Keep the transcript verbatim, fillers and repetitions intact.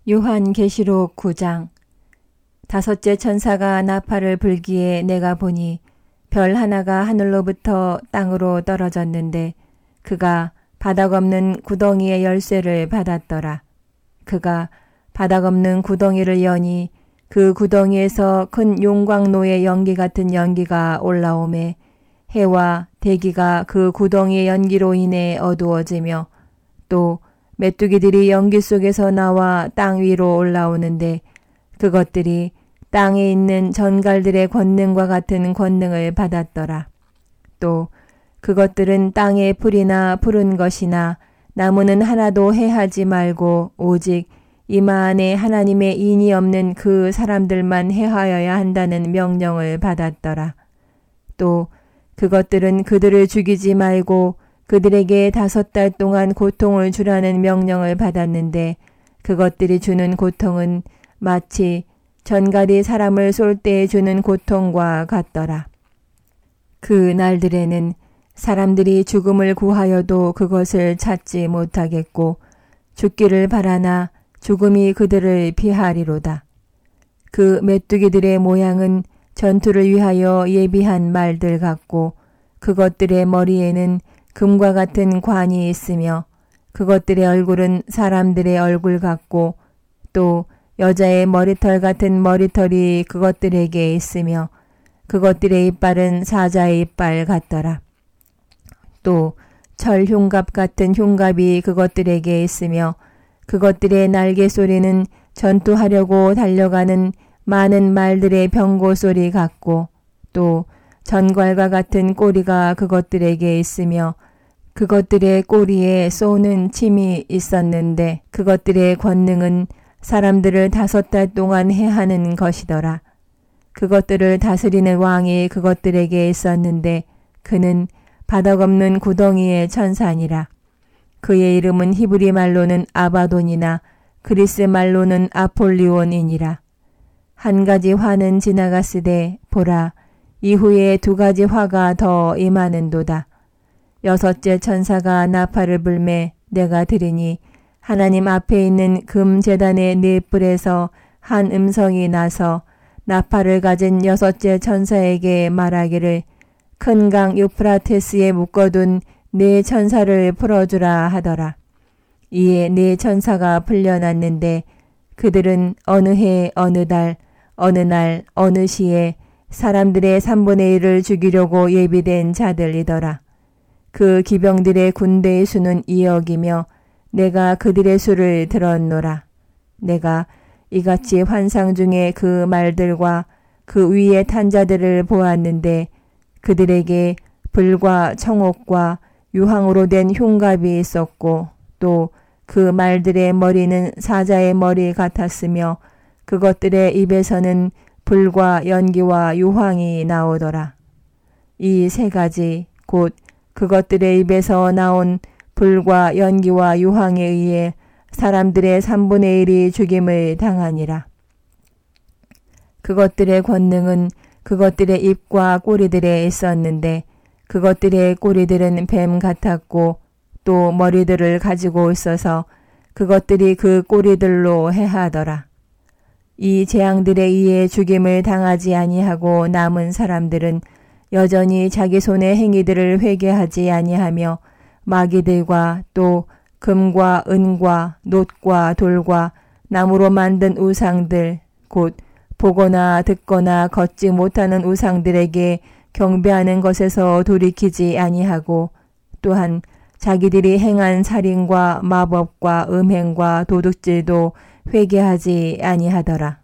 요한계시록 구 장. 다섯째 천사가 나팔을 불기에 내가 보니 별 하나가 하늘로부터 땅으로 떨어졌는데 그가 바닥 없는 구덩이의 열쇠를 받았더라. 그가 바닥 없는 구덩이를 여니 그 구덩이에서 큰 용광로의 연기 같은 연기가 올라오매 해와 대기가 그 구덩이의 연기로 인해 어두워지며 또 메뚜기들이 연기 속에서 나와 땅 위로 올라오는데 그것들이 땅에 있는 전갈들의 권능과 같은 권능을 받았더라. 또 그것들은 땅의 풀이나 푸른 것이나 나무는 하나도 해하지 말고 오직 이마 안에 하나님의 인이 없는 그 사람들만 해하여야 한다는 명령을 받았더라. 또 그것들은 그들을 죽이지 말고 그들에게 다섯 달 동안 고통을 주라는 명령을 받았는데 그것들이 주는 고통은 마치 전갈이 사람을 쏠 때 주는 고통과 같더라. 그 날들에는 사람들이 죽음을 구하여도 그것을 찾지 못하겠고 죽기를 바라나 죽음이 그들을 피하리로다. 그 메뚜기들의 모양은 전투를 위하여 예비한 말들 같고 그것들의 머리에는 금과 같은 관이 있으며 그것들의 얼굴은 사람들의 얼굴 같고 또 여자의 머리털 같은 머리털이 그것들에게 있으며 그것들의 이빨은 사자의 이빨 같더라. 또 철 흉갑 같은 흉갑이 그것들에게 있으며 그것들의 날개 소리는 전투하려고 달려가는 많은 말들의 병고 소리 같고 또 전갈과 같은 꼬리가 그것들에게 있으며 그것들의 꼬리에 쏘는 침이 있었는데 그것들의 권능은 사람들을 다섯 달 동안 해하는 것이더라. 그것들을 다스리는 왕이 그것들에게 있었는데 그는 바닥 없는 구덩이의 천사니라. 그의 이름은 히브리 말로는 아바돈이나 그리스 말로는 아폴리온이니라. 한 가지 화는 지나갔으되 보라 이후에 두 가지 화가 더 임하는도다. 여섯째 천사가 나팔을 불매 내가 들으니 하나님 앞에 있는 금 제단의 네 뿔에서 한 음성이 나서 나팔을 가진 여섯째 천사에게 말하기를 큰 강 유프라테스에 묶어둔 네 천사를 풀어주라 하더라. 이에 네 천사가 풀려났는데 그들은 어느 해 어느 달 어느 날 어느 시에 사람들의 삼분의 일을 죽이려고 예비된 자들이더라. 그 기병들의 군대의 수는 이억이며 내가 그들의 수를 들었노라. 내가 이같이 환상 중에 그 말들과 그 위에 탄 자들을 보았는데 그들에게 불과 청옥과 유황으로 된 흉갑이 있었고 또 그 말들의 머리는 사자의 머리 같았으며 그것들의 입에서는 불과 연기와 유황이 나오더라. 이 세 가지 곧 그것들의 입에서 나온 불과 연기와 유황에 의해 사람들의 삼분의 일이 죽임을 당하니라. 그것들의 권능은 그것들의 입과 꼬리들에 있었는데 그것들의 꼬리들은 뱀 같았고 또 머리들을 가지고 있어서 그것들이 그 꼬리들로 해하더라. 이 재앙들에 의해 죽임을 당하지 아니하고 남은 사람들은 여전히 자기 손의 행위들을 회개하지 아니하며 마귀들과 또 금과 은과 놋과 돌과 나무로 만든 우상들 곧 보거나 듣거나 걷지 못하는 우상들에게 경배하는 것에서 돌이키지 아니하고 또한 자기들이 행한 살인과 마법과 음행과 도둑질도 회개하지 아니하더라.